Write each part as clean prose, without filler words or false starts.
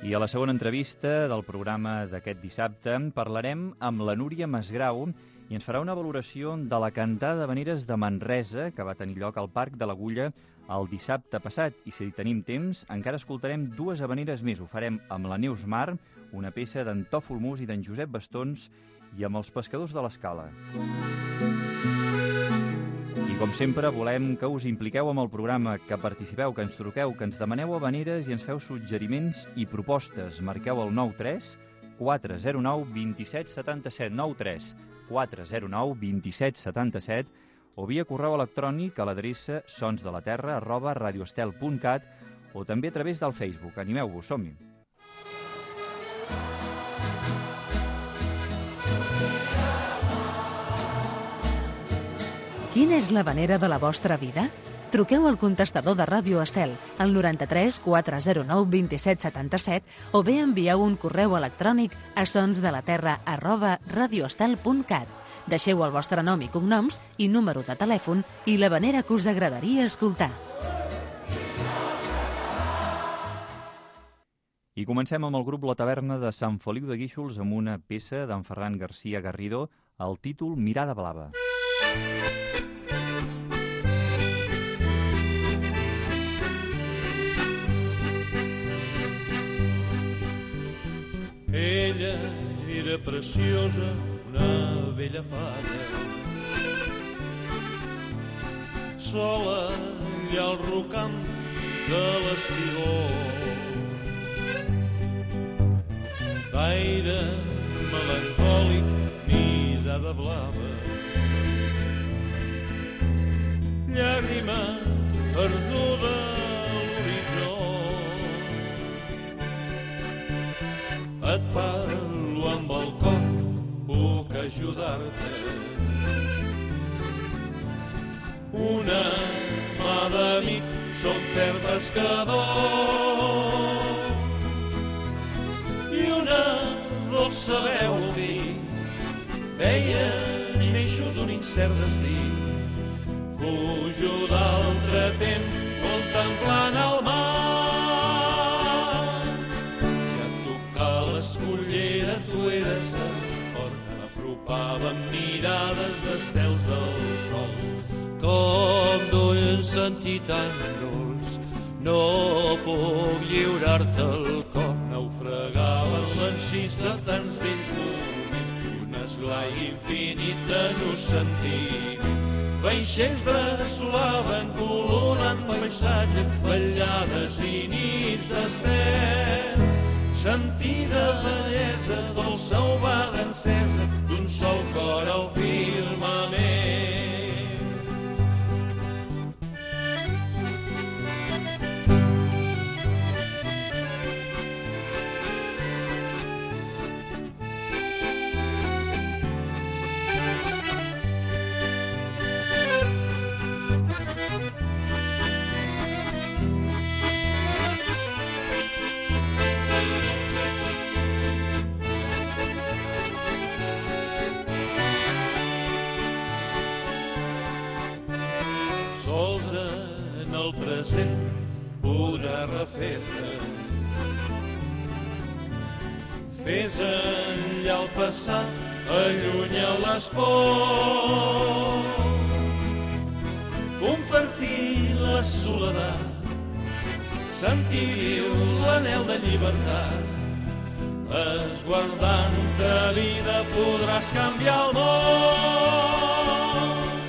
I a la segona entrevista del programa d'aquest dissabte parlarem amb la Núria Masgrau i ens farà una valoració de la cantada d'havaneres de Manresa que va tenir lloc al Parc de l'Agulla el dissabte passat. I si tenim temps, encara escoltarem dues havaneres més. Ho farem amb la Neus Mar, una peça d'en Tòfol Mus i d'en Josep Bastons, i amb els pescadors de l'Escala. I com sempre volem que us impliqueu amb el programa, que participeu, que ens truqueu, que ens demaneu havaneres i ens feu suggeriments i propostes. Marqueu el 93 409 27 77 93 409 27 77 o via correu electrònic a l'adreça sonsdelaterra@radioestel.cat o també a través del Facebook. Animeu-vos, som-hi! Quina és l'havanera de la vostra vida? Truqueu al contestador de Ràdio Estel al 93 409 27 77 o bé envieu un correu electrònic a sonsdelaterra@radioestel.cat. Deixeu el vostre nom i cognoms i número de telèfon i l'havanera que us agradaria escoltar. I comencem amb el grup La Taverna de Sant Feliu de Guíxols amb una peça d'en Ferran García Garrido, el títol Mirada Blava. Ella era preciosa, una vella fada, sola allà al rocam de l'Espigó. D'aire melancòlic, mirada blava, llàgrima perduda a l'horitzó. Et parlo amb el cor, puc ajudar-te. Una mà d'amic, som fer pescador. I una dolça veu al fi deia, neixo d'un incert destí. Fujo d'altre temps contemplant el mar. Ja tocar l'escullera, tu eres el port. M'apropava amb mirades d'estels del sol. Com d'un sentit tan dolç, no puc lliurar-te el cor. Naufragava en l'encís de tants vells moments, un esglai infinit de no sentir. Vaixells bresolaven colonant paisatges, vetllades i nits d'estels. Sentida bellesa, dolça ovada encesa, d'un sol cor al firmament. Present podrà refer-te. Fes enllà el passat, allunya les pors. Compartir la soledat, sentir viu l'anhel de llibertat. Esguardant-te vida podràs canviar el món.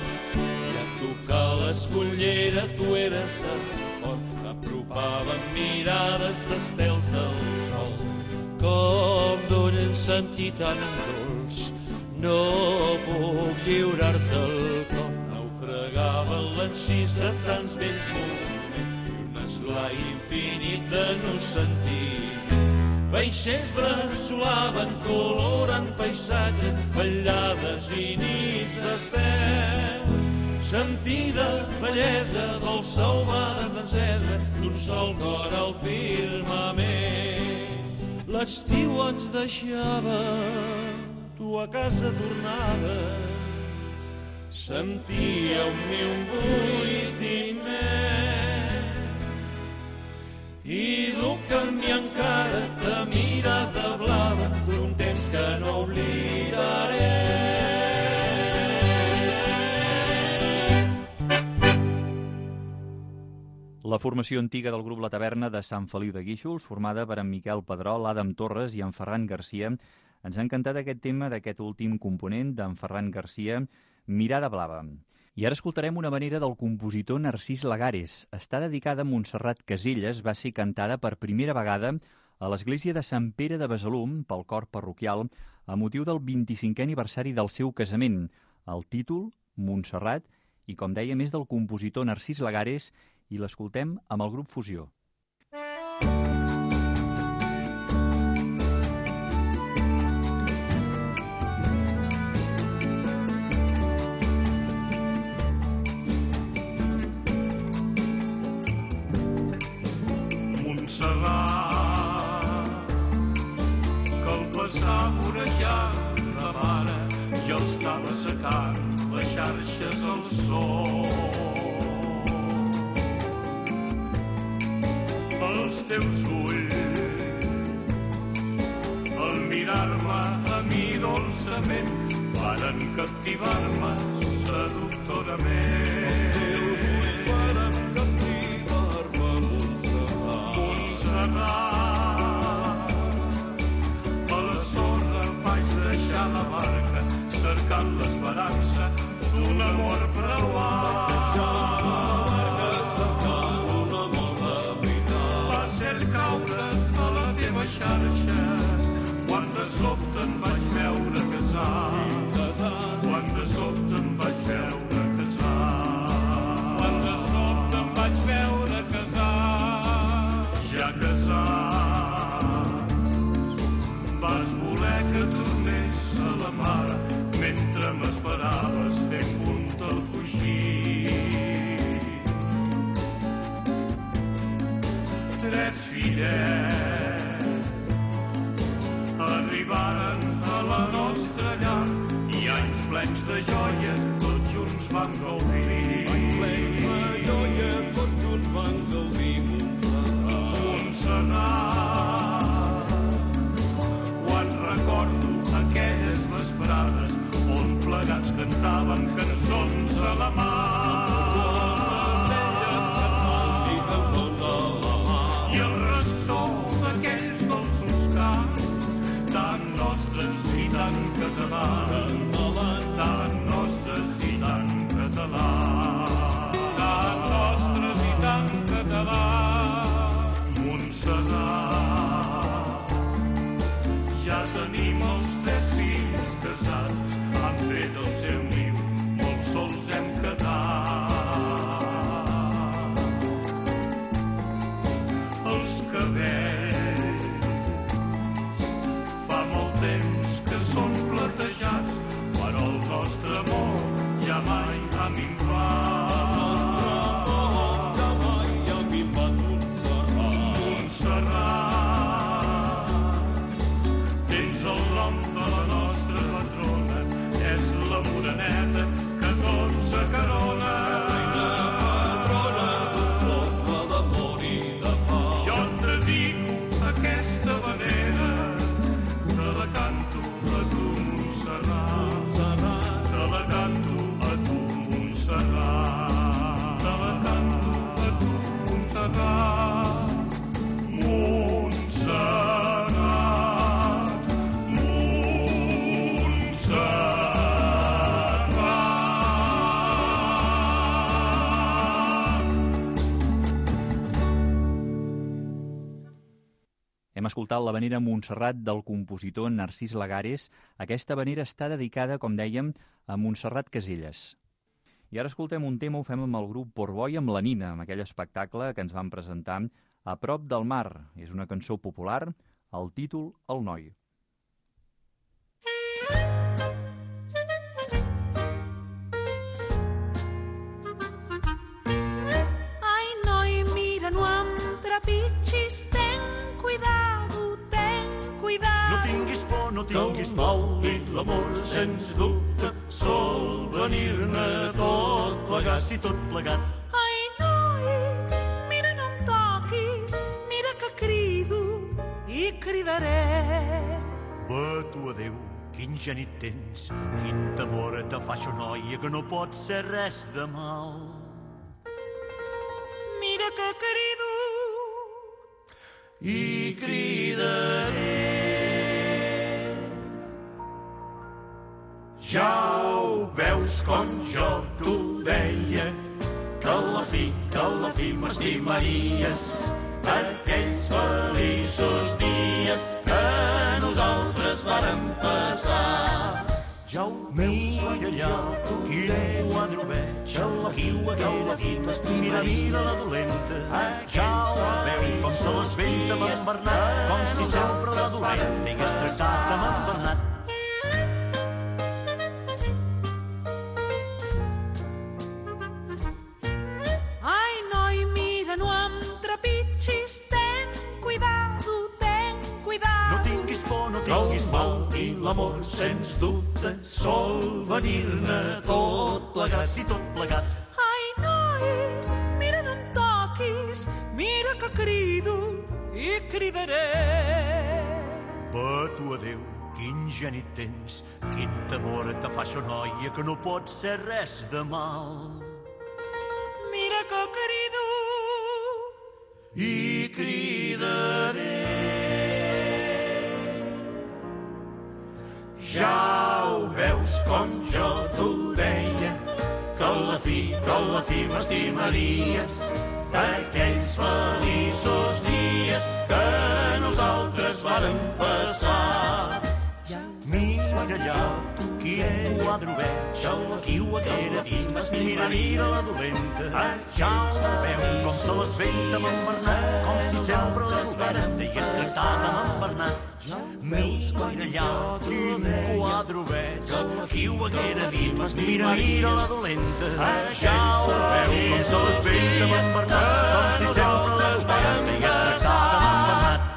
L'escullera, tu eres el port, m'apropava amb mirades d'estels del sol. Com d'un sentit tan dolç, no puc lliurar-te el cor. Naufragava en l'encís de tants vells moments, un esglai infinit de no sentir. Vaixells bresolaven colorant paisatges, vetllades i nits d'estels. Sentida bellesa, dolça ovada encesa, d'un sol cor al firmament. L'estiu ens deixava, tu a casa tornaves, sentia en mi un buit immens. I duc en mi encara te La formació antiga del grup La Taverna de Sant Feliu de Guíxols, formada per en Miquel Pedrol, Adam Torres i en Ferran Garcia. Ens ha encantat aquest tema d'aquest últim component d'en Ferran Garcia, Mirada Blava. I ara escoltarem una manera del compositor Narcís Lagares. Està dedicada a Montserrat Casellas, va ser cantada per primera vegada a l'església de Sant Pere de Besalú pel cor parroquial a motiu del 25è aniversari del seu casament. El títol, Montserrat, i com dèiem és del compositor Narcís Lagares i l'escoltem amb el grup Fusió. Montserrat, que al passar vorejant la mare ja estava secant les xarxes al sol. Els teus ulls, al mirar-me a mi dolçament, varen captivar-me seductorament. Els teus ulls varen captivar-me, Montserrat. A la sorra vaig deixar la barca, cercant l'esperança d'un amor preuat. Va ser caure a la teva xarxa quan de sobte em vaig veure casar. Quan de sobte em vaig veure casar. Quan de sobte em vaig veure casar. Ja casat, vas voler que tornés a la mar mentre m'esperaves fent punt al coixí. 3 fillets arribaren a la nostra llar i anys plens de joia tots junts van gaudir. Anys plens de joia tots junts van gaudir, Montserrat. Quan recordo aquelles vesprades on plegats cantaven cançons a la mà. I el ressò d'aquells dolços cants, tan nostres i tan catalans, tan nostres i tan catalans, tan nostres i tan catalans. Montserrat, ja tenim els 3 fills casats, han fet el seu niu, molt sols hem quedat. Els cabells fa molt temps que són platejats, però el nostre amor ja mai ha minvat. Ja mai ha minvat, Montserrat. Tens el nom de la nostra patrona, és la moreneta que tot s'acarona. Patrona d'amor i de pau. Jo et dedico aquesta vanera, te la canto a tu, Montserrat. Te la canto a tu, Montserrat. Te la canto a tu, Montserrat. Montserrat, Montserrat. Hem escoltat la vanera Montserrat del compositor Narcís Lagares. Aquesta vanera està dedicada, com dèiem, a Montserrat Casellas. I ara escoltem un tema, ho fem amb el grup Portboi amb la Nina, amb aquell espectacle que ens van presentar A prop del mar. És una cançó popular, el títol El noi. Ai, noi, mira, no em trepitgis, ten cuidado, ten cuidado. No tinguis por, no tinguis por, i l'amor, sens dubte, sol venir-ne tot plegat, si tot plegat. Ai, noi, mira, no em toquis, mira que crido i cridaré. Va, tu, adéu, quin genit tens, quin temor te fa això, noia, que no pot ser res de mal. Mira que crido i cridaré. Ja ho veus com jo t'ho deia, que a la fi m'estimaries, aquells feliços dies que nosaltres vàrem passar. Ja ho veus allà, quin quadre veig, qui ho haguera dit, mira la dolenta. Ja ho veus com se l'esventa amb en Bernat, com si sempre la dolenta hagués tractat amb en Bernat. Ai, noi, mira, no em trepitgis, ten cuidado, ten cuidado. No tinguis por, el mal i l'amor, sens dubte, sol venir-ne tot plegat, sí, tot plegat. Ai, noi, mira, no em toquis, mira que crido i cridaré. Petu, adéu, quin geni tens, quin temor te fa això, noia, que no pot ser res de mal. Mira que crido I cridaré. Ja ho veus com jo t'ho deia, que a la fi m'estimaries, aquells feliços dies que nosaltres vàrem passar. Mira allà, quin quadre veig, qui ho haguera dit, mira la dolenta. Ja ho veu com se l'esventa amb en Bernat, com si sempre la dolenta hagués tractat amb en Bernat. Mira allà, quin quadre veig, qui ho haguera dit, mira la dolenta. Ja ho veu com se l'esventa amb en Bernat, com si sempre la dolenta hagués tractat amb en Bernat.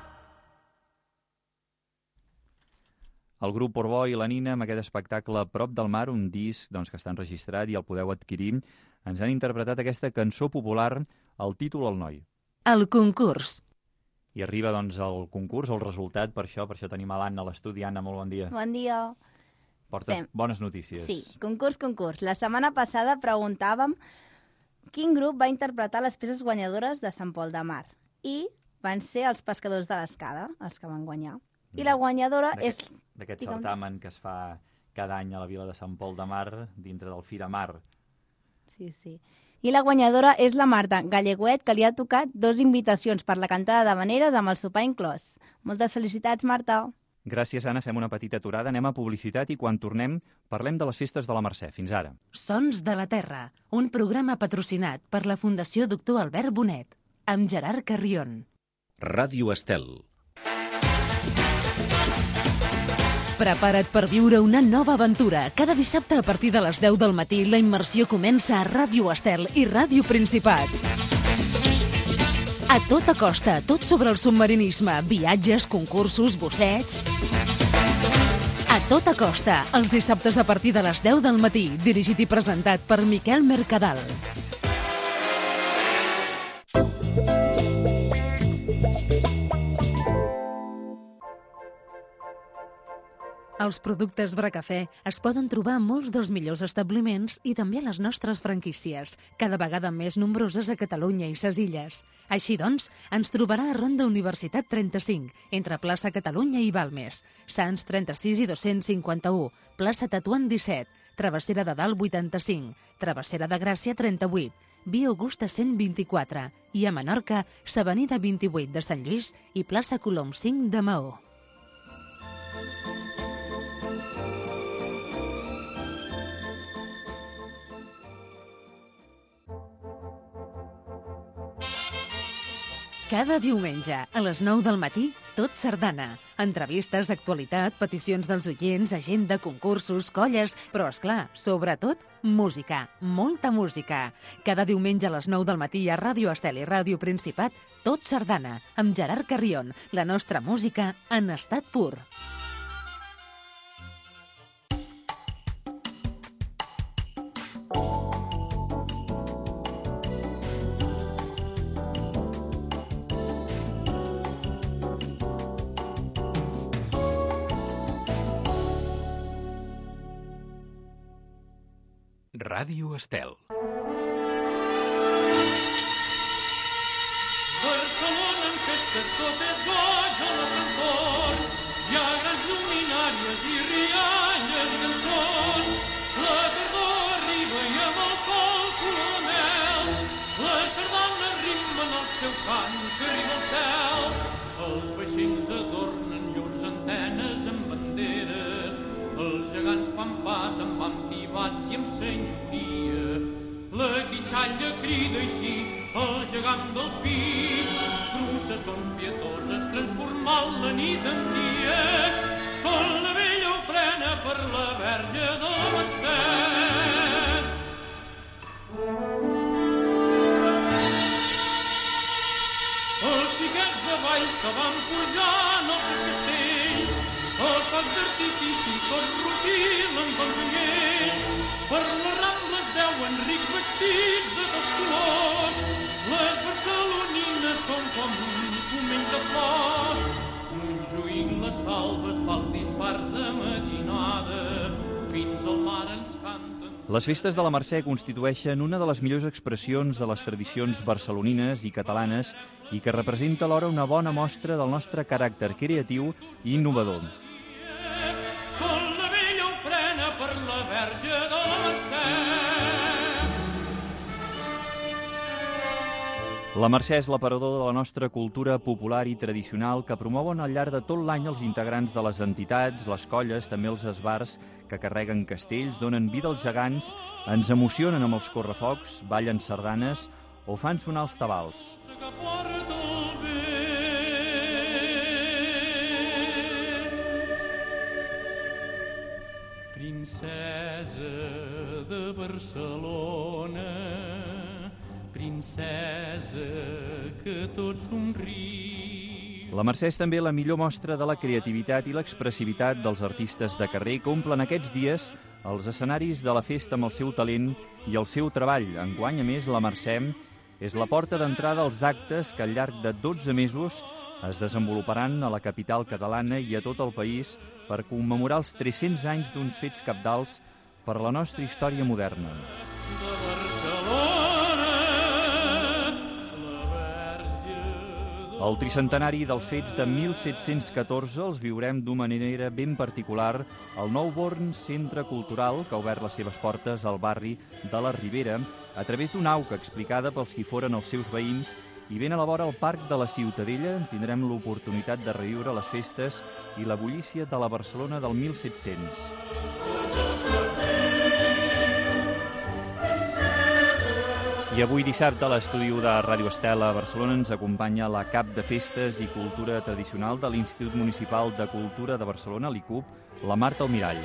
El grup Portbou i la Nina, amb aquest espectacle Prop del mar, un disc que està enregistrat i el podeu adquirir, ens han interpretat aquesta cançó popular, el títol al noi. El concurs. I arriba, el concurs, el resultat, per això tenim a l'Anna a l'estudi. Anna, molt bon dia. Bon dia. Portes bones notícies. Sí, concurs. La setmana passada preguntàvem quin grup va interpretar les peces guanyadores de Sant Pol de Mar. I van ser els pescadors de l'Escada, els que van guanyar. I la guanyadora és... D'aquest certamen que es fa cada any a la vila de Sant Pol de Mar, dintre del Firamar. Sí. I la guanyadora és la Marta Galleguet, que li ha tocat 2 invitacions per la cantada d'havaneres amb el sopar inclòs. Moltes felicitats, Marta. Gràcies, Anna. Fem una petita aturada, anem a publicitat i quan tornem parlem de les festes de la Mercè. Fins ara. Sons de la Terra, un programa patrocinat per la Fundació Doctor Albert Bonet, amb Gerard Carrion. Ràdio Estel. Prepara't per viure una nova aventura. Cada dissabte a partir de les 10 del matí la immersió comença a Ràdio Estel i Ràdio Principat. A tota costa, tot sobre el submarinisme, viatges, concursos, bussets... A tota costa, els dissabtes a partir de les 10 del matí, dirigit i presentat per Miquel Mercadal. Els productes Bracafè es poden trobar a molts dels millors establiments i també a les nostres franquícies, cada vegada més nombroses a Catalunya i ses illes. Així doncs, ens trobarà a Ronda Universitat 35, entre plaça Catalunya i Balmes, Sants 36 i 251, plaça Tatuant 17, Travessera de Dalt 85, Travessera de Gràcia 38, Via Augusta 124 i a Menorca, s'Avenida 28 de Sant Lluís i plaça Colom 5 de Maó. Cada diumenge, a les 9 del matí, Tot Sardana. Entrevistes, actualitat, peticions dels oients, agenda, concursos, colles, però, esclar, sobretot, música. Molta música. Cada diumenge a les 9 del matí a Ràdio Estel i Ràdio Principat, Tot Sardana, amb Gerard Carrion. La nostra música en estat pur. Ràdio Estel. festes tot és goig a la cantor. Hi ha grans lluminàries i rialles i cançons. La tardor arriba i amb el sol color de mel. Les sardanes rimen el seu cant que arriba al cel. Els vaixells adornen llurs antenes amb banderes. Els gegants quan passen van tibats i amb senyoria. La quitxalla crida així el gegant del pi. Processons pietoses transformant la nit en dia. Sol la vella ofrena per la verge de la Mercè. Els xiquets de valls que van pujant als seus castells, els focs d'artifici tot rutilen com senyers. Per les rambles veuen rics vestits de tots colors. Les barcelonines són com un pomell de flors. Montjuïc, les salves, fa els dispars de matinada. Fins al mar ens canten. Les festes de la Mercè constitueixen una de les millors expressions de les tradicions barcelonines i catalanes i que representa alhora una bona mostra del nostre caràcter creatiu i innovador. Sol la vella ofrena per la verge de la Mercè. La Mercè és l'aparador de la nostra cultura popular i tradicional que promouen al llarg de tot l'any els integrants de les entitats, les colles, també els esbars que carreguen castells, donen vida als gegants, ens emocionen amb els correfocs, ballen sardanes o fan sonar els tabals. Que porta el vent. Princesa de Barcelona, princesa que tot somriu. La Mercè és també la millor mostra de la creativitat i l'expressivitat dels artistes de carrer que omplen aquests dies els escenaris de la festa amb el seu talent i el seu treball. Enguany, a més, la Mercè és la porta d'entrada als actes que al llarg de 12 mesos es desenvoluparan a la capital catalana i a tot el país per commemorar els 300 anys d'uns fets cabdals per la nostra història moderna. De Barcelona, la verge de... El tricentenari dels fets de 1714 els viurem d'una manera ben particular al nou Born Centre Cultural que ha obert les seves portes al barri de la Ribera a través d'una auca explicada pels qui foren els seus veïns i ben a la vora al Parc de la Ciutadella tindrem l'oportunitat de reviure les festes i la bullícia de la Barcelona del 1700. I avui dissabte a l'estudi de Ràdio Estel a Barcelona ens acompanya la cap de Festes i Cultura Tradicional de l'Institut Municipal de Cultura de Barcelona, l'ICUB, la Marta Almirall.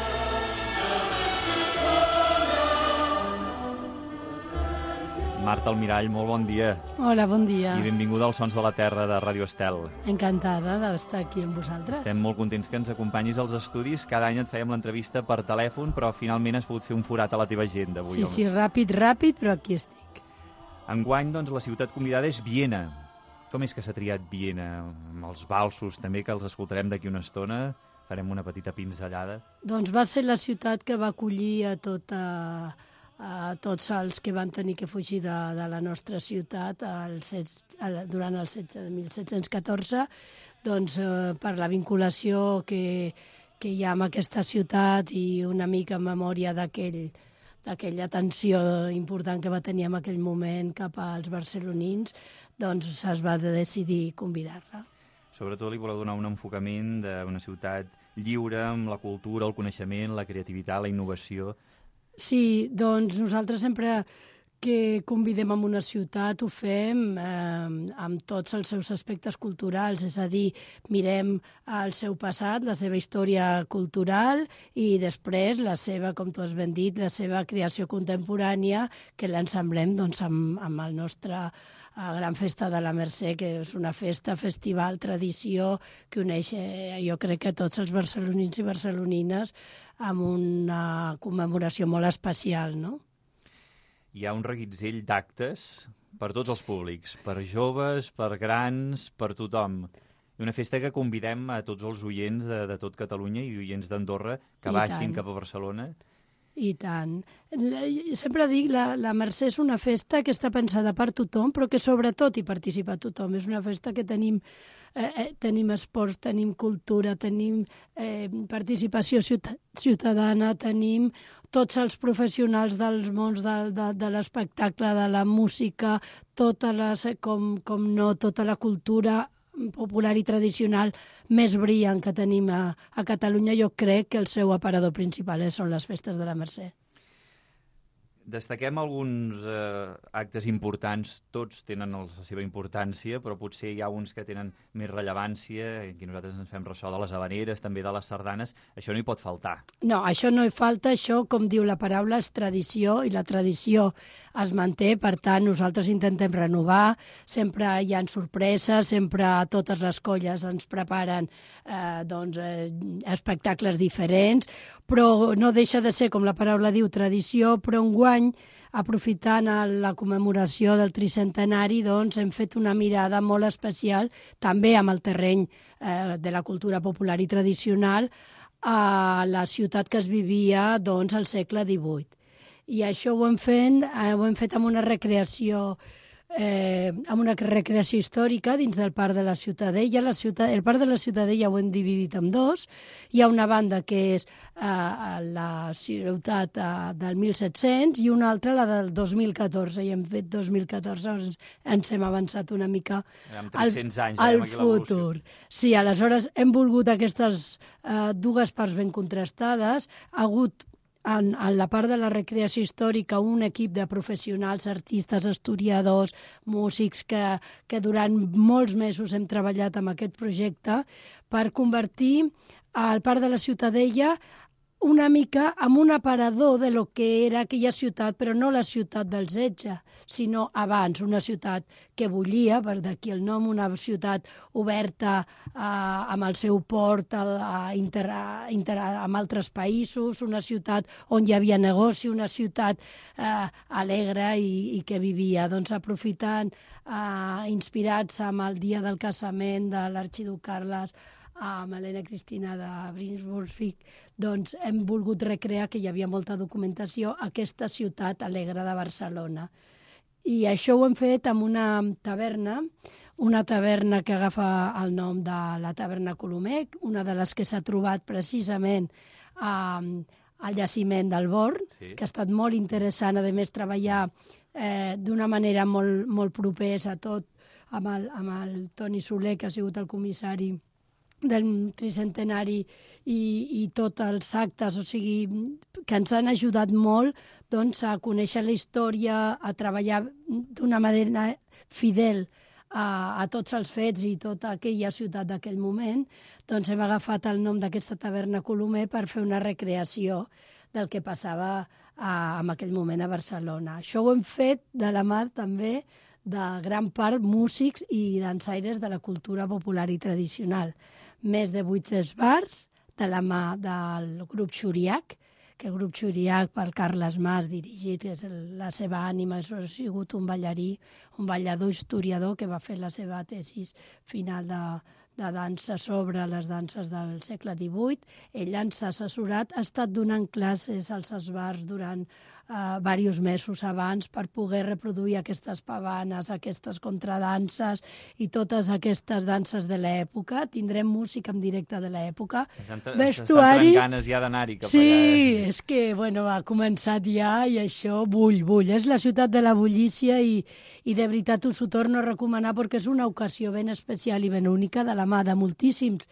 Marta Almirall, molt bon dia. Hola, bon dia. I benvinguda als Sons de la Terra de Ràdio Estel. Encantada d'estar aquí amb vosaltres. Estem molt contents que ens acompanyis als estudis. Cada any et fèiem l'entrevista per telèfon, però finalment has pogut fer un forat a la teva agenda avui. Sí, ràpid, però aquí estic. Enguany, doncs, la ciutat convidada és Viena. Com és que s'ha triat Viena? Amb els valsos, també, que els escoltarem d'aquí una estona. Farem una petita pinzellada. Doncs va ser la ciutat que va acollir a tots els que van tenir que fugir de la nostra ciutat durant el setge de 1714, doncs, per la vinculació que hi ha amb aquesta ciutat i una mica en memòria d'aquella tensió important que va tenir en aquell moment cap als barcelonins, doncs es va decidir convidar-la. Sobretot li voleu donar un enfocament d'una ciutat lliure amb la cultura, el coneixement, la creativitat, la innovació. Sí, doncs nosaltres sempre que convidem a una ciutat ho fem amb tots els seus aspectes culturals, és a dir, mirem el seu passat, la seva història cultural i després la seva, com tu has ben dit, la seva creació contemporània que l'ensemblem doncs, amb el nostre gran festa de la Mercè, que és una festa, festival, tradició que uneix, jo crec que tots els barcelonins i barcelonines amb una commemoració molt especial, no? Hi ha un reguitzell d'actes per tots els públics, per joves, per grans, per tothom. I una festa que convidem a tots els oients de tot Catalunya i oients d'Andorra que baixin cap a Barcelona I tant. Sempre dic, la Mercè és una festa que està pensada per tothom, però que sobretot hi participa tothom. És una festa que tenim esports, tenim cultura, tenim participació ciutadana, tenim tots els professionals dels mons de l'espectacle, de la música, tota la cultura popular i tradicional més brillant que tenim a Catalunya. Jo crec que el seu aparador principal són les festes de la Mercè. Destaquem alguns actes importants, tots tenen la seva importància, però potser hi ha uns que tenen més rellevància, aquí nosaltres ens fem ressò de les havaneres, també de les sardanes, això no hi pot faltar. No, això no hi falta, això, com diu la paraula, és tradició, i la tradició es manté, per tant, nosaltres intentem renovar, sempre hi ha sorpreses, sempre totes les colles ens preparen espectacles diferents, però no deixa de ser, com la paraula diu, tradició, però enguany, aprofitant la commemoració del tricentenari, doncs hem fet una mirada molt especial, també amb el terreny de la cultura popular i tradicional, a la ciutat que es vivia doncs, al segle XVIII. I això ho hem fet amb una recreació històrica dins del Parc de la Ciutadella. El Parc de la Ciutadella ho hem dividit en dos. Hi ha una banda que és la ciutat del 1700 i una altra la del 2014. I hem fet 2014, ens hem avançat una mica al futur. Sí, aleshores hem volgut aquestes dues parts ben contrastades. Ha hagut en la part de la recreació històrica un equip de professionals, artistes, historiadors, músics, que durant molts mesos hem treballat amb aquest projecte per convertir el Parc de la Ciutadella una mica en un aparador de lo que era aquella ciutat, però no la ciutat dels Etge, sinó abans, una ciutat que bullia, per d'aquí el nom, una ciutat oberta amb el seu port amb altres països, una ciutat on hi havia negoci, una ciutat alegre i que vivia, doncs aprofitant, inspirats amb el dia del casament de l'arxiduc Carles, amb Helena Cristina de Brunswick, doncs hem volgut recrear, que hi havia molta documentació, aquesta ciutat alegre de Barcelona. I això ho hem fet amb una taverna que agafa el nom de la taverna Colomec, una de les que s'ha trobat precisament al jaciment del Born, sí, que ha estat molt interessant, a més treballar d'una manera molt propers a tot, amb el Toni Soler, que ha sigut el comissari del tricentenari i tots els actes, o sigui, que ens han ajudat molt doncs, a conèixer la història, a treballar d'una manera fidel a tots els fets i tota aquella ciutat d'aquell moment, doncs hem agafat el nom d'aquesta taverna Colomer per fer una recreació del que passava en aquell moment a Barcelona. Això ho hem fet de la mà també de gran part músics i dansaires de la cultura popular i tradicional. Més de 800 bars de la mà del grup Xuriac, que el grup Xuriac pel Carles Mas dirigit, que és la seva ànima, ha sigut un ballarí, un ballador historiador que va fer la seva tesi final de dansa sobre les danses del segle XVIII. Ell ens ha assessorat, ha estat donant classes als esbars durant diversos mesos abans per poder reproduir aquestes pavanes, aquestes contradanses i totes aquestes danses de l'època. Tindrem música en directe de l'època. Vestuari... Estan ganes ja d'anar-hi cap allà. Sí, és que, ha començat ja i això bull. És la ciutat de la bullícia i de veritat us ho torno a recomanar perquè és una ocasió ben especial i ben única de la mà de moltíssims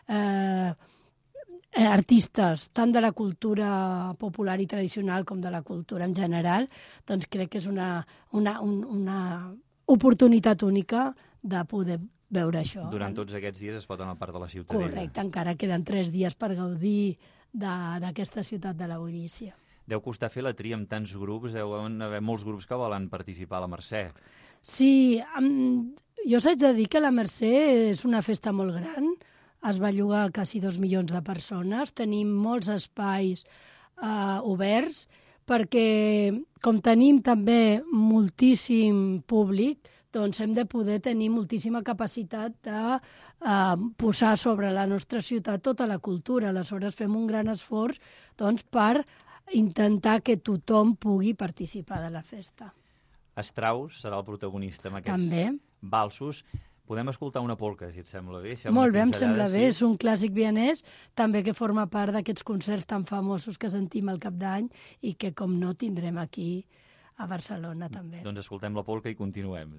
artistes, tant de la cultura popular i tradicional com de la cultura en general, doncs crec que és una oportunitat única de poder veure això. Durant tots aquests dies es pot anar al Parc de la Ciutadella. Correcte, encara queden 3 dies per gaudir d'aquesta ciutat de la bulícia. Deu costar fer la tria amb tants grups, deuen haver molts grups que volen participar a la Mercè. Sí, jo s'haig de dir que la Mercè és una festa molt gran, es va llogar quasi 2 milions de persones, tenim molts espais oberts, perquè com tenim també moltíssim públic, doncs hem de poder tenir moltíssima capacitat de posar sobre la nostra ciutat tota la cultura. Aleshores fem un gran esforç doncs, per intentar que tothom pugui participar de la festa. Strauss serà el protagonista amb aquests També. valsos. Podem escoltar una polca, si et sembla bé? Molt bé, em sembla bé. És un clàssic vienès, també que forma part d'aquests concerts tan famosos que sentim al cap d'any i que, com no, tindrem aquí a Barcelona, també. Doncs escoltem la polca i continuem.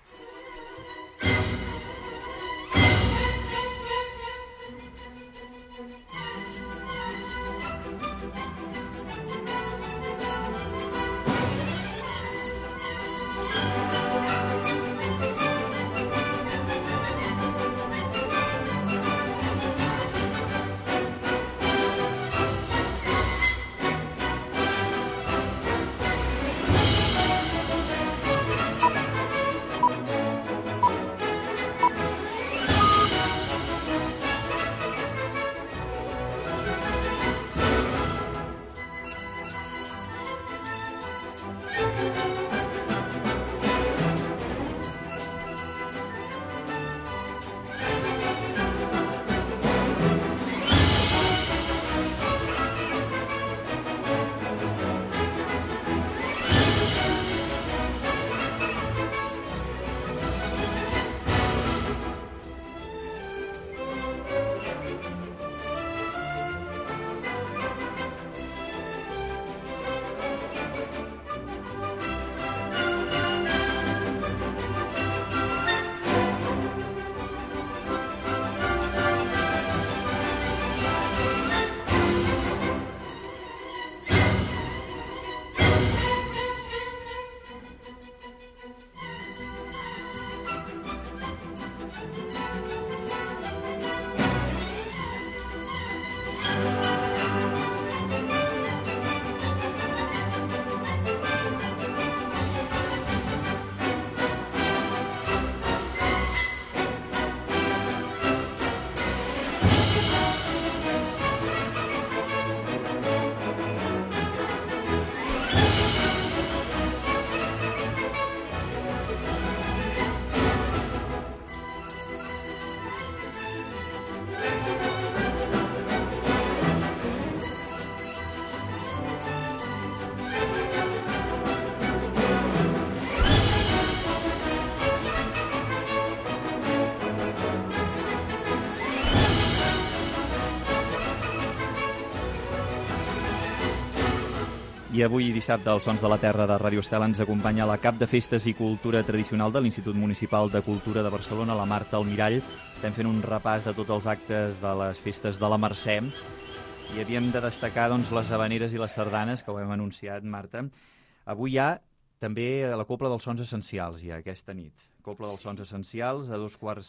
I avui, dissabte, als Sons de la Terra de Ràdio Estel ens acompanya la cap de Festes i Cultura Tradicional de l'Institut Municipal de Cultura de Barcelona, la Marta Almirall. Estem fent un repàs de tots els actes de les festes de la Mercè i havíem de destacar doncs, les habaneres i les sardanes, que ho hem anunciat, Marta. Avui hi ha també la Cobla dels Sons Essencials, ja aquesta nit. Cobla dels Sons Essencials a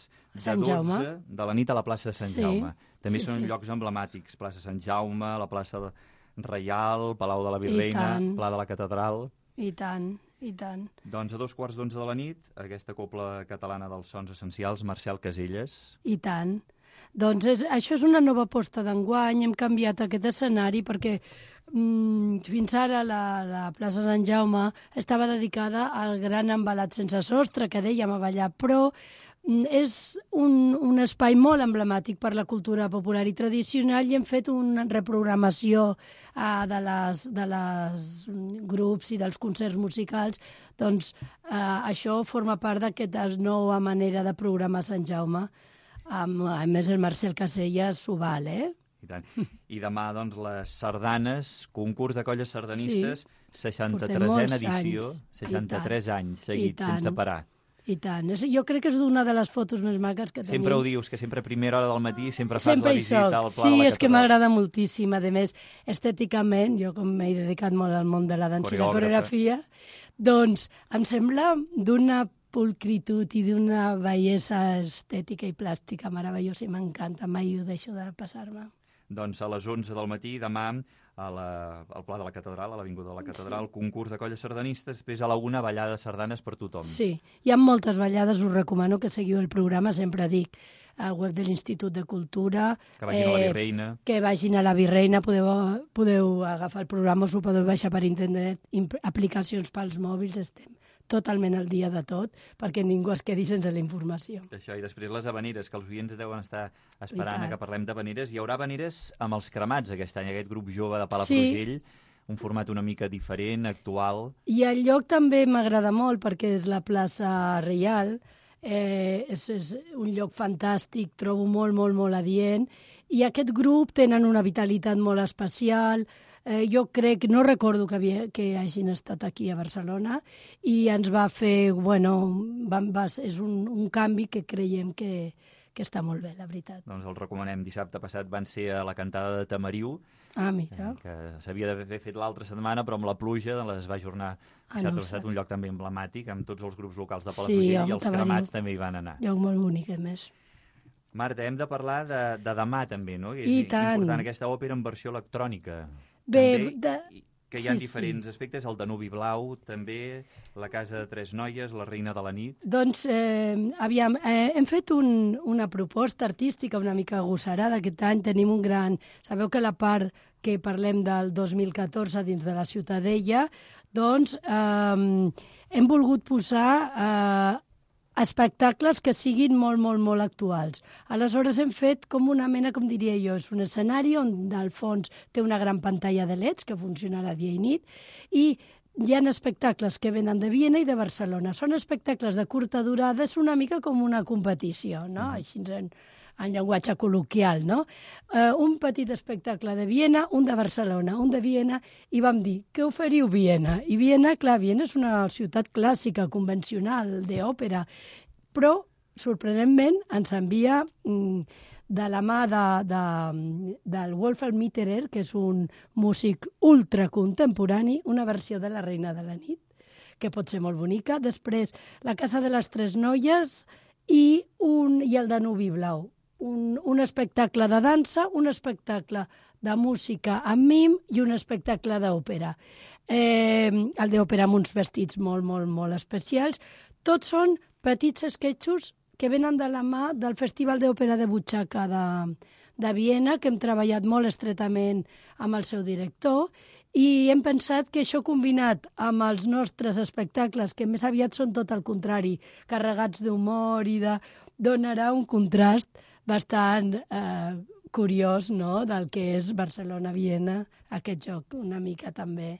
2:45 de la nit a la plaça de Sant Jaume. També són llocs emblemàtics, plaça Sant Jaume, la plaça Reial, Palau de la Virreina, Pla de la Catedral. I tant, i tant. Doncs a 2:15 de la nit, aquesta Cobla Catalana dels Sons Essencials, Marcel Casellas. I tant. Doncs això és una nova aposta d'enguany, hem canviat aquest escenari perquè fins ara la plaça Sant Jaume estava dedicada al gran envelat sense sostre que dèiem a ballar, però és un espai molt emblemàtic per la cultura popular i tradicional i hem fet una reprogramació de les grups i dels concerts musicals. Doncs això forma part d'aquesta nova manera de programar Sant Jaume. A més, el Marcel Casellas s'ho val, I tant. I demà, doncs, les sardanes, concurs de colles sardanistes, 63a edició, 63 anys seguits, sense parar. I tant. Jo crec que és una de les fotos més maques que tenim. Sempre ho dius, que sempre a primera hora del matí sempre fas la visita al Pla de la Catedral. Sí, és que m'agrada moltíssim. A més, estèticament, jo com m'he dedicat molt al món de la dansa i la coreografia, doncs em sembla d'una pulcritud i d'una bellesa estètica i plàstica meravellosa i m'encanta, mai ho deixo de passar-me. Doncs a les 11 del matí, demà, al Pla de la Catedral, a l'Avinguda de la Catedral, concurs de colles sardanistes, després a la 1, ballada de sardanes per tothom. Sí, hi ha moltes ballades, us recomano que seguiu el programa, sempre dic, al web de l'Institut de Cultura. Que vagin a la Virreina. Que vagin a la Virreina, podeu agafar el programa, us ho podeu baixar per internet, aplicacions pels mòbils, estem totalment al dia de tot, perquè ningú es quedi sense la informació. Això, i després les habaneres, que els oients deuen estar esperant que parlem d'habaneres. Hi haurà habaneres amb els cremats aquest any, aquest grup jove de Palafrugell, un format una mica diferent, actual. I el lloc també m'agrada molt perquè és la plaça Reial, és un lloc fantàstic, trobo molt, molt, molt adient, i aquest grup tenen una vitalitat molt especial. Jo crec, no recordo que hagin estat aquí a Barcelona, i ens va fer, és un canvi que creiem que està molt bé, la veritat. Doncs el recomanem. Dissabte passat van ser a la cantada de Tamariu, mira. Que s'havia d'haver fet l'altra setmana, però amb la pluja les va ajornar. Dissabte passat, un lloc també emblemàtic, amb tots els grups locals de Palafrugell, i els cremats també hi van anar. Lloc molt bonic, a més. Marta, hem de parlar de demà també, no? Que és important, aquesta òpera en versió electrònica. Bé, que hi ha diferents aspectes, el Danubi Blau, també la Casa de Tres Noies, la Reina de la Nit. Doncs, aviam, hem fet una proposta artística una mica agosarada aquest any. Tenim un gran... Sabeu que la part que parlem del 2014 dins de la Ciutadella, doncs hem volgut posar espectacles que siguin molt, molt, molt actuals. Aleshores hem fet com una mena, com diria jo, és un escenari on al fons té una gran pantalla de LEDs que funcionarà dia i nit, i hi ha espectacles que venen de Viena i de Barcelona. Són espectacles de curta durada, és una mica com una competició, no? Així en llenguatge col·loquial, no? Un petit espectacle de Viena, un de Barcelona, un de Viena, i vam dir, què oferiu Viena? I Viena, clar, Viena és una ciutat clàssica, convencional, d'òpera, però, sorprenentment, ens envia de la mà del Wolfgang Mitterer, que és un músic ultracontemporani, una versió de La Reina de la Nit, que pot ser molt bonica. Després, La Casa de les Tres Noies i el Danubi Blau. Un espectacle de dansa, un espectacle de música amb mim i un espectacle d'òpera. El d'òpera amb uns vestits molt, molt, molt especials. Tots són petits esquetxos que venen de la mà del Festival d'Òpera de Butxaca de Viena, que hem treballat molt estretament amb el seu director, i hem pensat que això combinat amb els nostres espectacles, que més aviat són tot el contrari, carregats d'humor donarà un contrast bastant curiós, no?, del que és Barcelona-Viena, aquest joc una mica també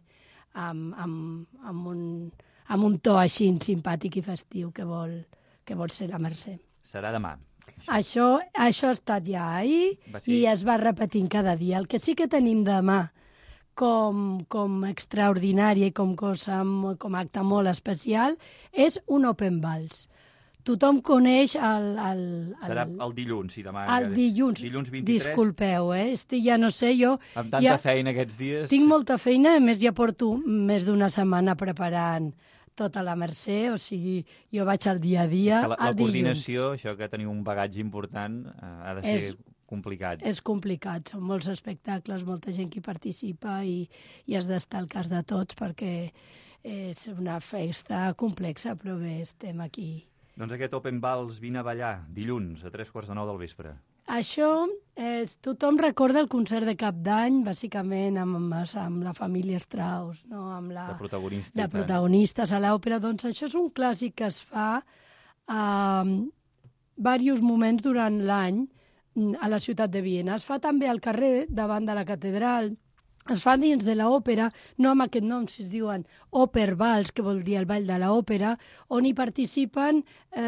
amb un to així simpàtic i festiu que vol ser la Mercè. Serà demà. Això ha estat ja ahir i es va repetint cada dia. El que sí que tenim demà com extraordinària i com acte molt especial és un open vals. Tothom coneix Serà el dilluns, sí, demà. El dilluns. Dilluns 23. Disculpeu, ja no sé, jo... Amb tanta feina aquests dies... Tinc molta feina, a més ja porto més d'una setmana preparant tota la Mercè, o sigui, jo vaig al dia a dia, la coordinació, això que teniu un bagatge important, ha de ser complicat. És complicat, són molts espectacles, molta gent que hi participa i has d'estar al cas de tots perquè és una festa complexa, però bé, estem aquí. Doncs aquest Open Vals, vine a ballar, dilluns, a 3:45 del vespre. Això, tothom recorda el concert de Cap d'Any, bàsicament amb la família Strauss, no? De protagonistes. De protagonistes a l'òpera. Doncs això és un clàssic que es fa a diversos moments durant l'any a la ciutat de Viena. Es fa també al carrer, davant de la catedral. Es fa dins de l'òpera, no amb aquest nom, si es diuen Opervals, que vol dir el ball de l'òpera, on hi participen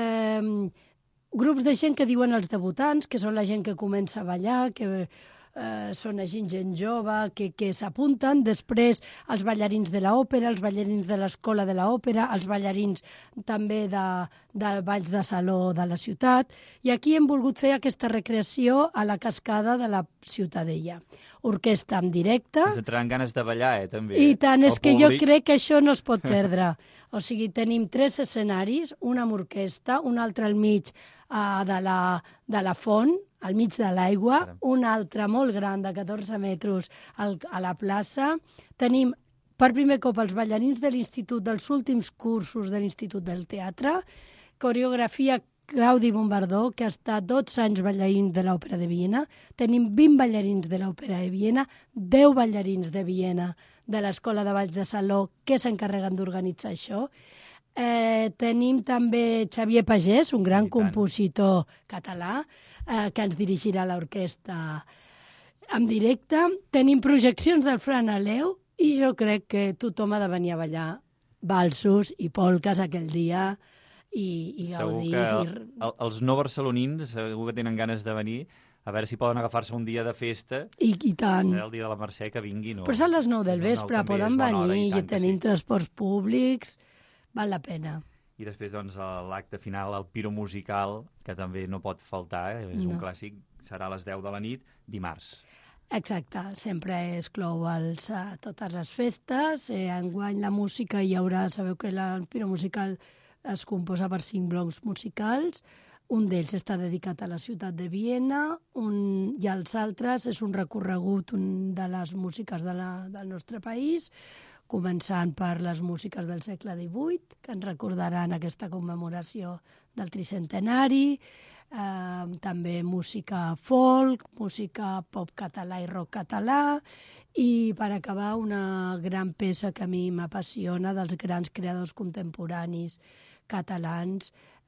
grups de gent que diuen els debutants, que són la gent que comença a ballar, que són gent jove, que s'apunten. Després els ballarins de l'òpera, els ballarins de l'escola de l'òpera, els ballarins també de balls de saló de la ciutat. I aquí hem volgut fer aquesta recreació a la cascada de la Ciutadella. Orquestra en directe. Ens entraran ganes de ballar, també. I tant, és que jo crec que això no es pot perdre. O sigui, tenim 3 escenaris, un amb orquestra, un altre al mig de la font, al mig de l'aigua, un altre molt gran de 14 metres a la plaça. Tenim per primer cop els ballarins de l'Institut, dels últims cursos de l'Institut del Teatre, coreografia Claudi Bombardó, que ha estat 12 anys ballarín de l'Òpera de Viena. Tenim 20 ballarins de l'Òpera de Viena, 10 ballarins de Viena de l'Escola de Balls de Saló que s'encarreguen d'organitzar això. Tenim també Xavier Pagès, un gran compositor català, que ens dirigirà l'orquestra en directe. Tenim projeccions del Fran Aleu, I jo crec que tothom ha de venir a ballar valsos i polques aquell dia i gaudir. Segur que els no barcelonins segur que tenen ganes de venir, a veure si poden agafar-se un dia de festa. I tant. El dia de la Mercè, que vingui. No? Però és a les 9 del vespre, poden venir i tenim transports públics, val la pena. I després, doncs, l'acte final, el piro musical, que també no pot faltar, és un clàssic, serà a les 10 de la nit, dimarts. Exacte, sempre es clou totes les festes. Enguany la música hi haurà, sabeu que el piro musical es composa per 5 blocs musicals, un d'ells està dedicat a la ciutat de Viena, i els altres és un recorregut de les músiques del nostre país, començant per les músiques del segle XVIII, que ens recordaran aquesta commemoració del tricentenari, també música folk, música pop català i rock català, i per acabar una gran peça que a mi m'apassiona dels grans creadors contemporanis catalans,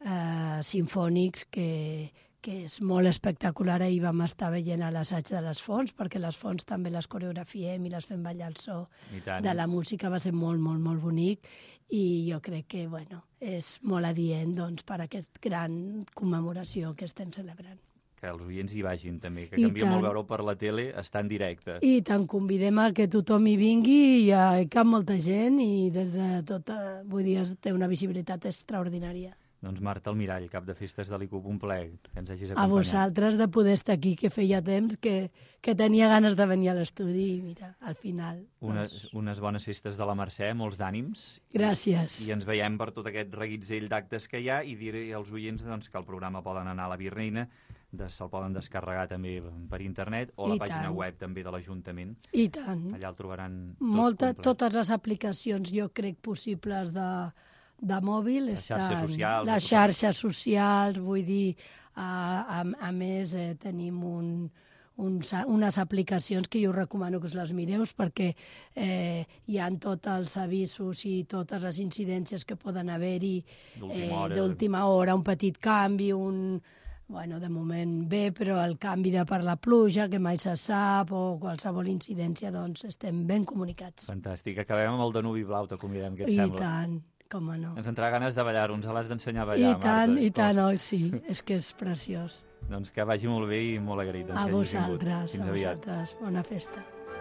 sinfònics, que és molt espectacular. Ahir vam estar veient a l'assaig de les fonts, perquè les fonts també les coreografiem i les fem ballar al so de la música. Va ser molt, molt, molt bonic i jo crec que és molt adient per aquesta gran commemoració que estem celebrant. Que els oients hi vagin també, que canvia molt veure-ho per la tele, està en directe. I tant, convidem a que tothom hi vingui, hi cap molta gent i des de tota, vull dir, té una visibilitat extraordinària. Doncs Marta Almirall, cap de festes de l'ICUP, un plaer que ens hagis acompanyat. A vosaltres de poder estar aquí, que feia temps que tenia ganes de venir a l'estudi i mira, al final... Unes bones festes de la Mercè, molts d'ànims. Gràcies. I ens veiem per tot aquest reguitzell d'actes que hi ha i dir als oients que el programa poden anar a la Virreina, se'l poden descarregar també per internet o a la pàgina web també de l'Ajuntament. I tant. Allà el trobaran totes les aplicacions, jo crec, possibles de mòbil. Les xarxes socials. Les xarxes socials, vull dir, a més tenim unes aplicacions que jo recomano que us les mireu perquè hi ha tots els avisos i totes les incidències que poden haver-hi d'última hora, un petit canvi, de moment bé, però el canvi per la pluja, que mai se sap, o qualsevol incidència, doncs estem ben comunicats. Fantàstic. Acabem amb el Danubi Blau, te convidem, què et sembla? I tant, com no. Ens entrarà ganes de ballar, ens l'has d'ensenyar a ballar, Marta. I tant, oi, sí, és que és preciós. Doncs que vagi molt bé i molt agraït. A vosaltres, bona festa.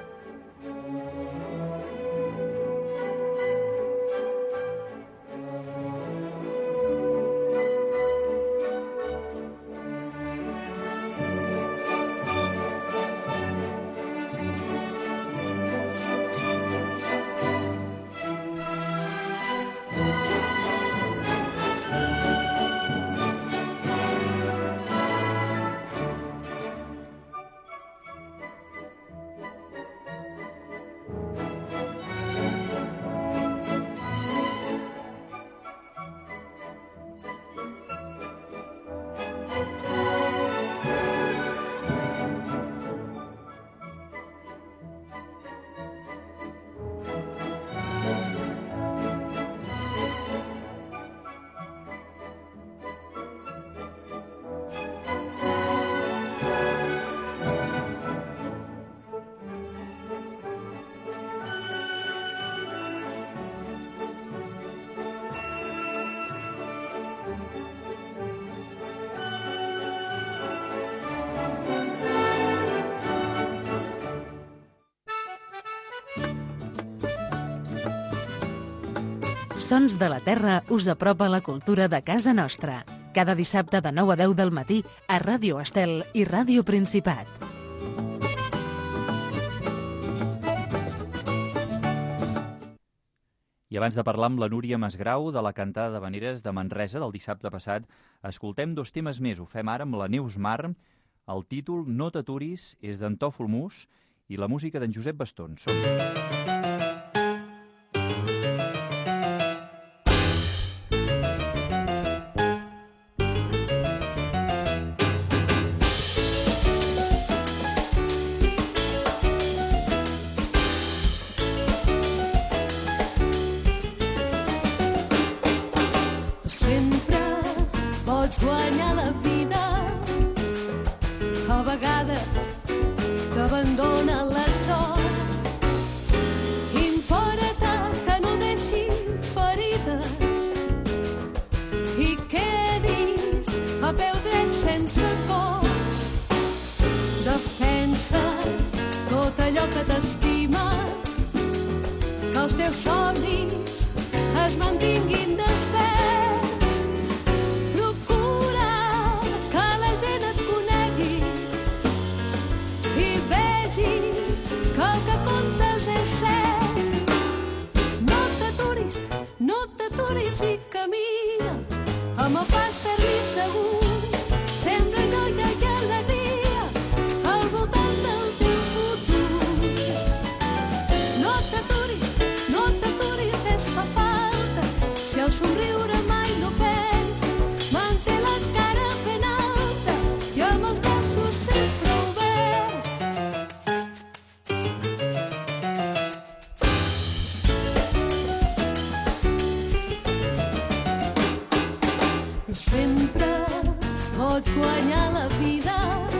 Sons de la Terra us apropa la cultura de casa nostra. Cada dissabte de 9 a 10 del matí a Ràdio Estel i Ràdio Principat. I abans de parlar amb la Núria Masgrau de la cantada d'havaneres de Manresa del dissabte passat, escoltem 2 temes més. Ho fem ara amb la Neus Mar. El títol No t'aturis és d'en Tòfol Mus i la música d'en Josep Bastón. Som-hi. Guanyar la vida, a vegades t'abandona la sort i sense cos. Defensa tot allò que t'estimes, que els teus somnis es mantinguin desperts. Procura que la gent et conegui i vegi que el que contes és cert. No t'aturis i camina amb el pas ferm i segur. Sembra joia i alegria al voltant del teu futur. No t'aturis, res fa falta. Si el somriure mai no perds, manté la cara ben alta i amb els braços sempre oberts. Sempre pots guanyar la vida.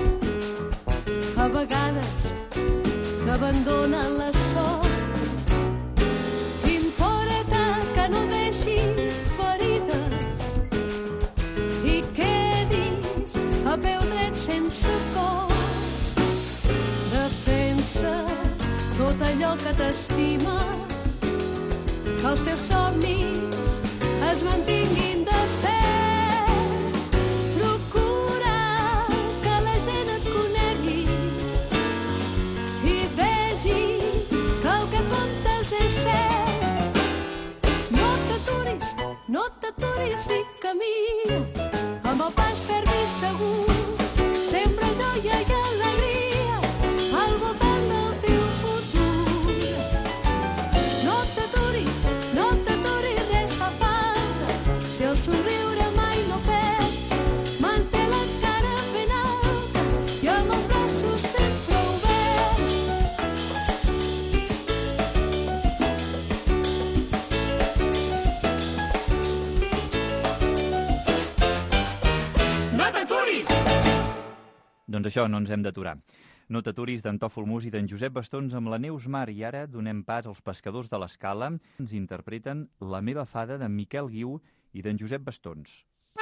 A vegades t'abandona la sort. Importa que no deixi ferides i quedis a peu dret sense cos. Defensa tot allò que t'estimes, que els teus somnis es mantinguin desperts. Procura que la gent et conegui i vegi que el que contes és cert. No t'aturis i camina amb el pas ferm i segur. Sembra joia i alegria al voltant del teu futur. No t'aturis, res fa falta. Si el somriure mai no perds, manté la cara ben alta i amb els braços sempre oberts. No t'aturis! Doncs això, no ens hem d'aturar. No t'aturis d'en Tòfol Mus i d'en Josep Bastons amb la Neus Mar. I ara donem pas als pescadors de l'Escala. Ens interpreten La meva fada d'en Miquel Guiu i d'en Josep Bastons.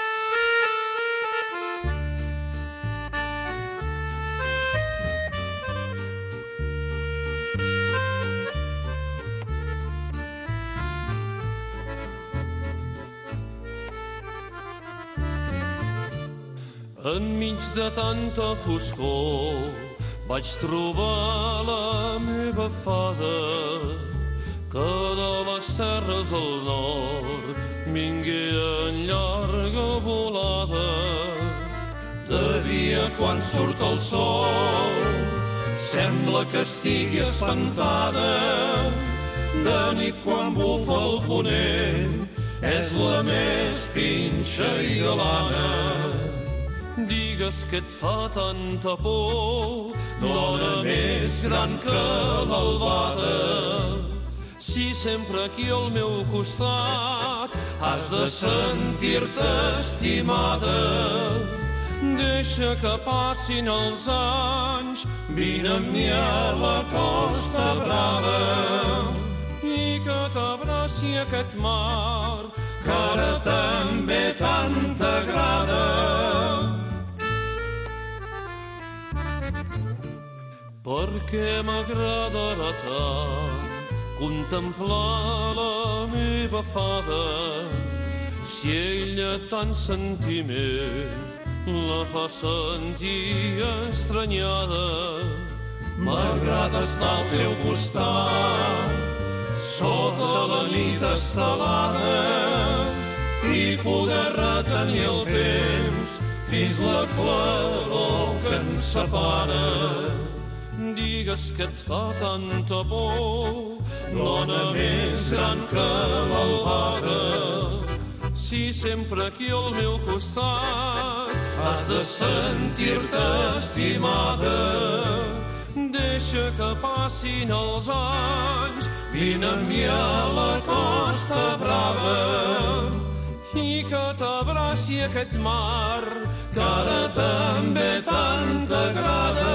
Enmig de tanta foscor vaig trobar la meva fada, que de les terres del nord vingué en llarga volada. De dia quan surt el sol sembla que estigui espantada, de nit quan bufa el ponent és la més pinxa i galana. Digues que et fa tanta por, dona més gran que l'albada. Si sempre aquí al meu costat has de sentir-te estimada. Deixa que passin els anys, vine amb mi a la Costa Brava i que t'abraci aquest mar que ara també tant t'agrada. Perquè m'agradarà tant contemplar la meva fada, si ella tant sentiment la fa sentir estranyada. M'agrada estar al teu costat sota la nit estelada i poder retenir el temps fins la claror que ens separa. Digues que et fa tanta por, dona més gran que l'albada. Si sempre aquí al meu costat has de sentir-te estimada. Deixa que passin els anys, vine amb mi a la Costa Brava i que t'abraci aquest mar que ara també tant t'agrada.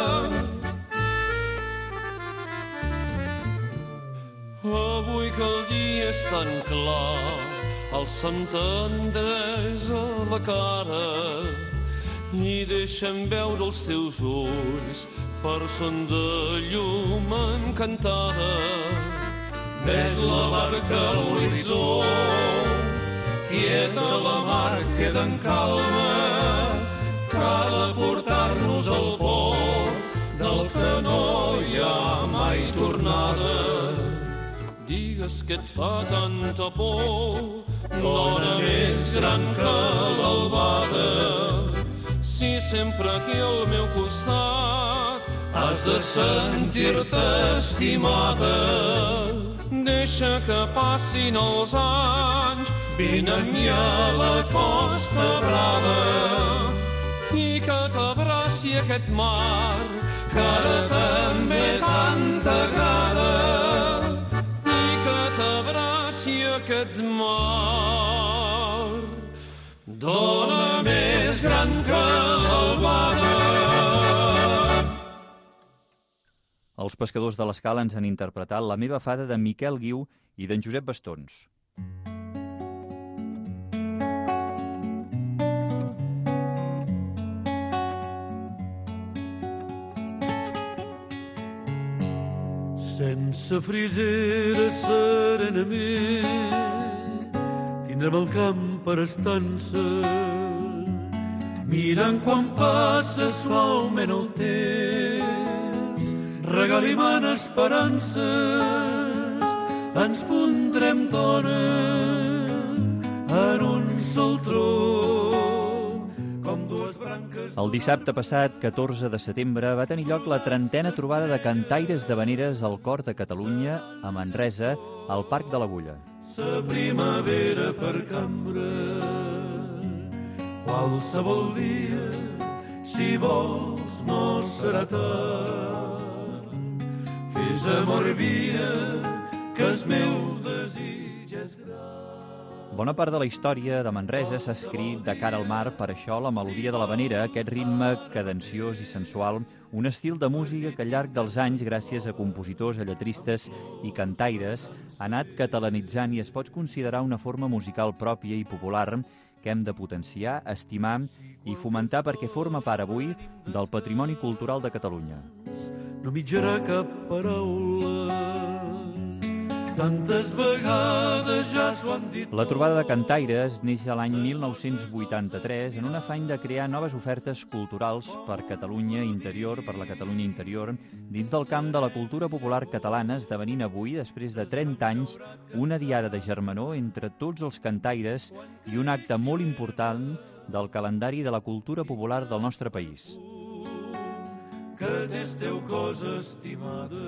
Avui que el dia és tan clar, el Sant Andrés a la cara i deixa'm veure els teus ulls farcen de llum encantada. Ves la barca a l'horitzó, quieta la mar queda en calma, que ha de portar-nos al port del que no hi ha mai tornada. Digues que et fa tanta por, dona més gran que l'albada. Si sempre aquí al meu costat has de sentir-te estimada. Deixa que passin els anys, vine amb mi a la Costa Brava i que t'abraci aquest mar que ara també tant t'agrada, i que t'abraci aquest mar, dona més gran que l'albada. Els pescadors de l'Escala ens han interpretat La meva fada de Miquel Guiu i d'en Josep Bastons. Sense frisera serenament tindrem el camp per estança, mirant quan passa suaument el temps, regalimant esperances, ens fondrem, dona, en un sol tronc, com dues branques... El dissabte passat, 14 de setembre, va tenir lloc la 30a trobada de cantaires d'havaneres al cor de Catalunya, a Manresa, al Parc de l'Agulla. La primavera per cambra, qualsevol dia, si vols, no serà tard. Fes amor via, que el meu desig és gran. Bona part de la història de Manresa s'ha escrit de cara al mar, per això la melodia de l'havanera, aquest ritme cadenciós i sensual, un estil de música que al llarg dels anys, gràcies a compositors, a lletristes i cantaires, ha anat catalanitzant i es pot considerar una forma musical pròpia i popular que hem de potenciar, estimar i fomentar perquè forma part avui del patrimoni cultural de Catalunya. No mitjarà cap paraula, tantes vegades ja s'ho han dit. La trobada de cantaires neix a l'any 1983 en un afany de crear noves ofertes culturals per Catalunya interior, per la Catalunya interior, dins del camp de la cultura popular catalana, esdevenint avui, després de 30 anys, una diada de germanor entre tots els cantaires i un acte molt important del calendari de la cultura popular del nostre país. Que des teu cos estimada,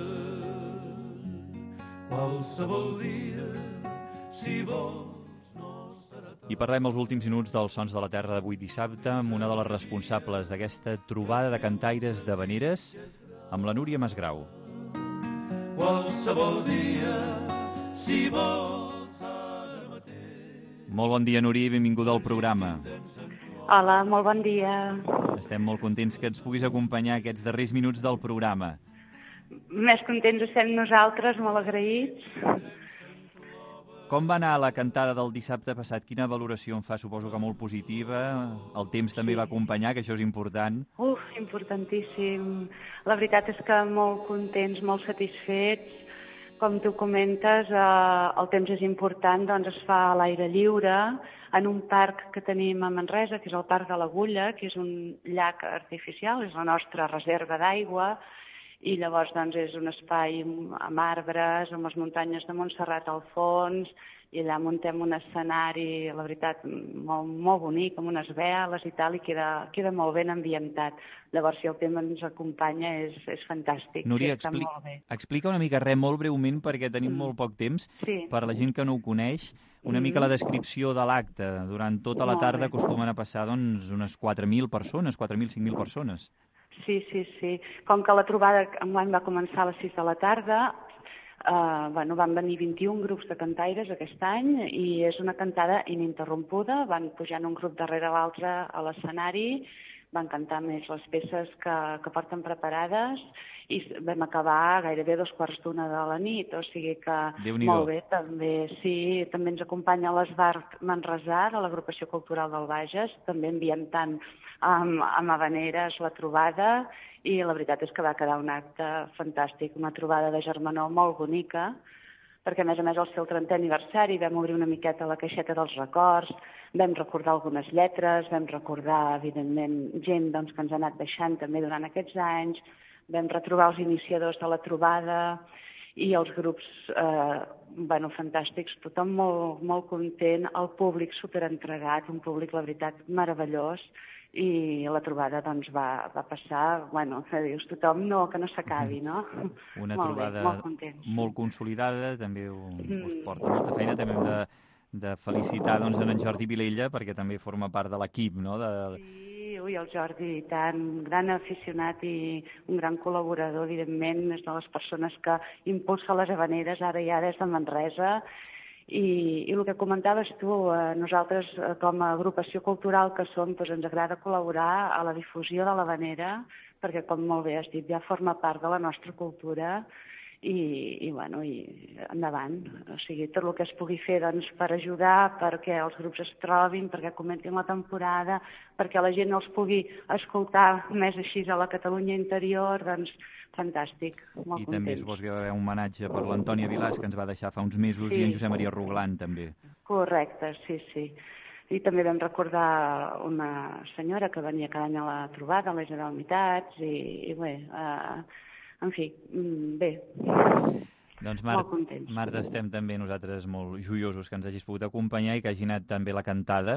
qualsevol dia, si vols, no serà tard. I parlem els últims minuts dels Sons de la Terra d'avui dissabte amb una de les responsables d'aquesta trobada de cantaires d'havaneres, amb la Núria Masgrau. Qualsevol dia, si vols, ara mateix. Molt bon dia, Núria, i benvinguda al programa. Hola, molt bon dia. Estem molt contents que ens puguis acompanyar aquests darrers minuts del programa. Més contents estem nosaltres, molt agraïts. Com va anar la cantada del dissabte passat? Quina valoració en fa? Suposo que molt positiva. El temps també va acompanyar, que això és important. Importantíssim. La veritat és que molt contents, molt satisfets. Com tu comentes, el temps és important, doncs es fa a l'aire lliure, en un parc que tenim a Manresa, que és el Parc de l'Agulla, que és un llac artificial, és la nostra reserva d'aigua, i llavors doncs, és un espai amb arbres, amb les muntanyes de Montserrat al fons, i allà muntem un escenari, la veritat, molt bonic, amb unes veles i tal, i queda molt ben ambientat. Llavors, si el tema ens acompanya, és fantàstic. Núria, està molt bé. explica una mica, molt breument, perquè tenim molt poc temps, per la gent que no ho coneix, una mica la descripció de l'acte. Durant tota la tarda acostumen a passar doncs, unes 4.000 persones, 4.000, 5.000 persones. Sí. Com que la trobada enguany va començar a les 6 de la tarda, van venir 21 grups de cantaires aquest any i és una cantada ininterrompuda, van pujant un grup darrere l'altre a l'escenari, van cantar més les peces que porten preparades i vam acabar gairebé 2:15 de la nit, o sigui que molt bé, també ens acompanya l'Esbart Manresà de l'Agrupació Cultural del Bages, també enviem tant amb Havaneres la trobada i la veritat és que va quedar un acte fantàstic, una trobada de germanor molt bonica, perquè a més al ser el 30è aniversari vam obrir una miqueta la caixeta dels records, vam recordar algunes lletres, vam recordar, evidentment, gent doncs, que ens ha anat deixant també durant aquests anys, vam retrobar els iniciadors de la trobada i els grups fantàstics, tothom molt content, el públic superentregat, un públic, la veritat, meravellós, i la trobada doncs, va passar, dius tothom que no s'acabi, no? Una molt trobada bé, molt contents. molt consolidada, també us porta molta feina, també hem de felicitar doncs, en Jordi Vilella, perquè també forma part de l'equip, no? Sí, el Jordi, i tant, un gran aficionat i un gran col·laborador, evidentment, és de les persones que impulsa les Havaneres ara ja des de Manresa. I el que comentaves tu, nosaltres com a agrupació cultural que som, doncs ens agrada col·laborar a la difusió de l'Havanera, perquè com molt bé has dit, ja forma part de la nostra cultura i endavant. O sigui, tot el que es pugui fer doncs, per ajudar, perquè els grups es trobin, perquè comentin la temporada, perquè la gent els pugui escoltar més així a la Catalunya interior, doncs fantàstic, molt contents. I també suposo que hi va haver un homenatge per l'Antònia Vilàs, que ens va deixar fa uns mesos, i en Josep Maria Roglant, també. Correcte, sí. I també vam recordar una senyora que venia cada any a la trobada, a l'Isabel Mitats, i bé, en fi, bé. Doncs molt contents. Marta, estem també nosaltres molt joiosos que ens hagis pogut acompanyar i que hagi anat també la cantada.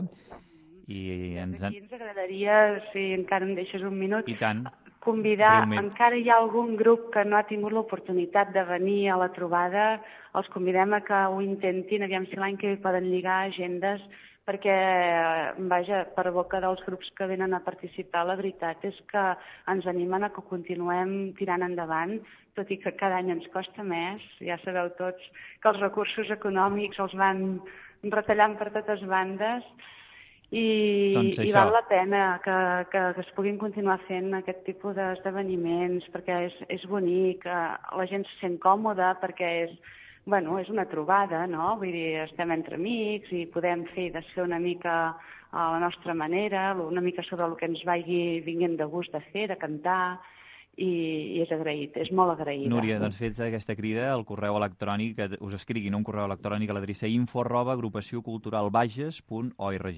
I ens agradaria, si encara em deixes un minut, I tant. Convidar, encara hi ha algun grup que no ha tingut l'oportunitat de venir a la trobada, els convidem a que ho intentin, aviam si l'any que ve poden lligar agendes, perquè, vaja, per boca dels grups que venen a participar, la veritat és que ens animen a que continuem tirant endavant, tot i que cada any ens costa més, ja sabeu tots que els recursos econòmics els van retallant per totes bandes, i val la pena que es puguin continuar fent aquest tipus d'esdeveniments perquè és bonic, la gent se sent còmoda perquè és una trobada, no? Vull dir, estem entre amics i podem fer i desfer una mica a la nostra manera, una mica sobre el que ens vagi vinguent de gust de fer, de cantar, i és agraït, és molt agraïda. Núria, doncs fets aquesta crida, el correu electrònic, que us escriguin un correu electrònic a l'adreça info@agrupacionculturalbages.org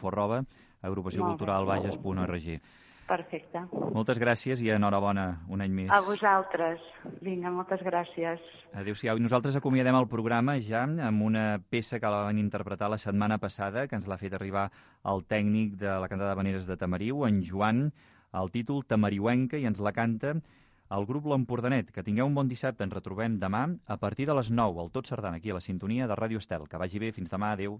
info@agrupacionculturalbages.org. Perfecte. Moltes gràcies i enhorabona un any més. A vosaltres. Vinga, moltes gràcies. Adéu-siau. I nosaltres acomiadem el programa ja amb una peça que la van interpretar la setmana passada, que ens l'ha fet arribar el tècnic de la cantada d'Havaneres de Tamariu, en Joan, el títol Tamariuenca, i ens la canta el grup L'Empordanet. Que tingueu un bon dissabte, ens retrobem demà a partir de les 9, al Tot Sardana, aquí a la sintonia de Ràdio Estel. Que vagi bé, fins demà, adéu.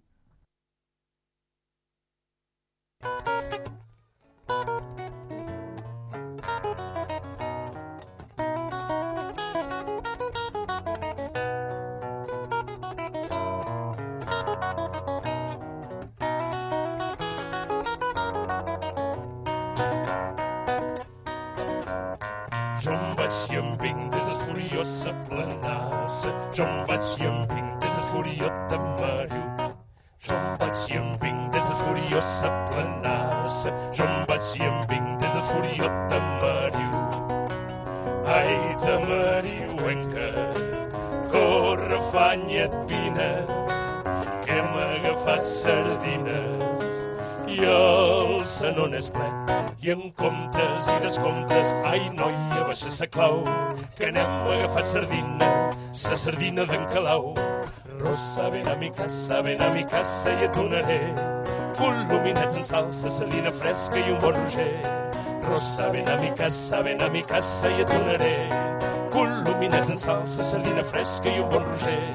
Jo em vaig i em vinc des d'Esfuriosa Planassa. Jo em vaig i em vinc des d'Esfurió Tamariu. Jo em vaig i em vinc des d'Esfuriosa Planassa. Jo em vaig i em vinc des d'Esfurió Tamariu. Ai, Tamariuenca, corre, afanya't, vine, que hem agafat sardines i el senon és ple. I en comptes i descomptes, ai, noia, baixa sa clau, que n'hem agafat sardina, sa sardina d'en Calau. Rosa, ven a mi casa i et donaré col·luminats en sal, sa sardina fresca i un bon roger. Rosa, ven a mi casa i et donaré col·luminats en sal, sa sardina fresca i un bon roger.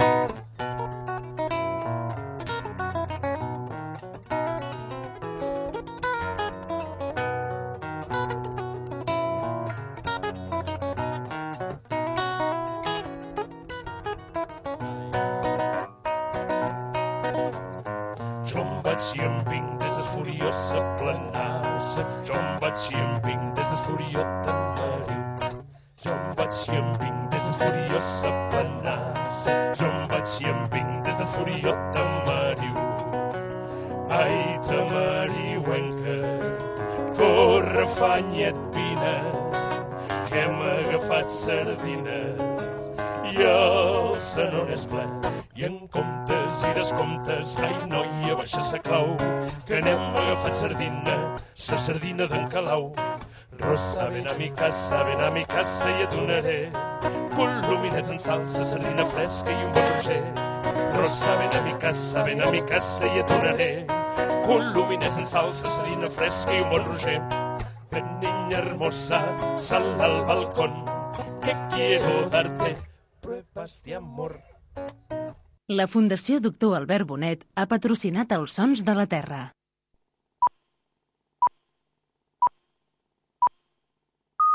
Jo em vaig i em vinc des d'Esfuriosa Planassa. Jo em vaig i em vinc des d'Esfurió Tamariu. Jo em vaig i em vinc des d'Esfurió Sapanàs. Jo em vaig i em vinc des d'Esfurió Tamariu. Ai, tamariuenca, corre, fanyet, vine, que hem agafat sardines i el senon és ple. I en comptes i descomptes, ai, noia, baixa sa clau, que n'hem agafat sardina, sa sardina d'en Calau. Rosa, ven a mi casa i et donaré colominets en salsa, sardina fresca i un bon roger. Rosa, ven a mi casa i et donaré colominets en salsa, sardina fresca i un bon roger. Ven, niña hermosa, sal al balcón, que quiero darte pruebas de amor. La Fundació Doctor Albert Bonet ha patrocinat els Sons de la Terra.